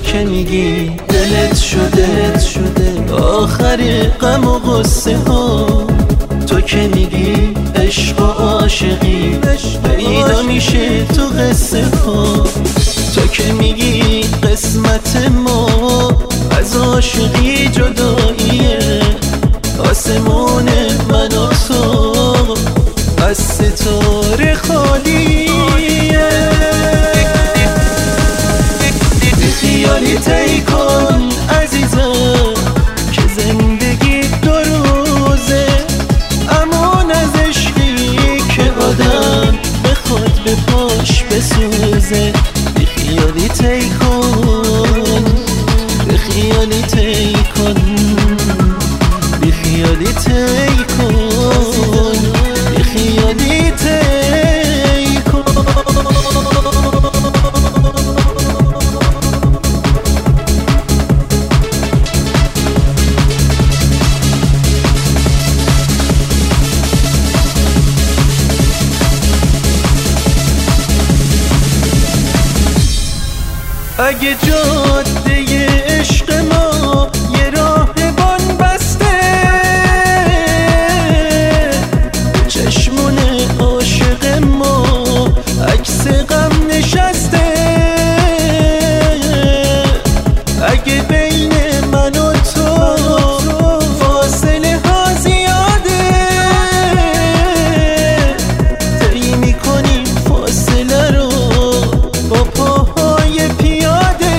که میگی دلت شده آخر غم و غصه ها، تو که میگی عشق و عاشقی پیدا میشه تو قصه ها، تو که میگی قسمت ما از عاشقی جداییه، آسمون من و تو از ستاره خالیه. بیخیالی طی کن عزیزم که زندگی دو روزه، امان از عشقی که آدم بخواد به پاش بسوزه. بیخیالی طی کن، بیخیالی طی کن، بیخیالی طی کن، بیخیالی طی کن. اگه جاده عشق ما یه راهبان بسته، چشمون عاشق ما عکس غم نشسته، اگه بین من و تو فاصله ها زیاده، طی میکنیم فاصله رو با پاهای پیاده،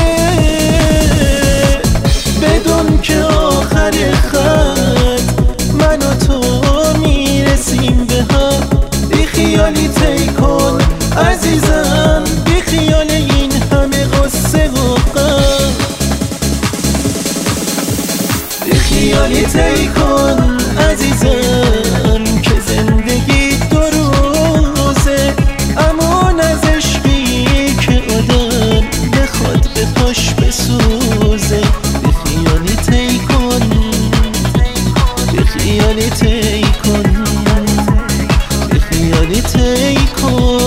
بدون که آخر خط من و تو میرسیم به هم. بیخیالی طی کن عزیزم، بیخیال این همه غصه و غم. بیخیالی طی کن عزیزم که زندگی دو روزه، امان از عشقی که آدم بخواد به پاش بسوزه. بیخیالی طی کن، بیخیالی طی کن، بیخیالی طی کن.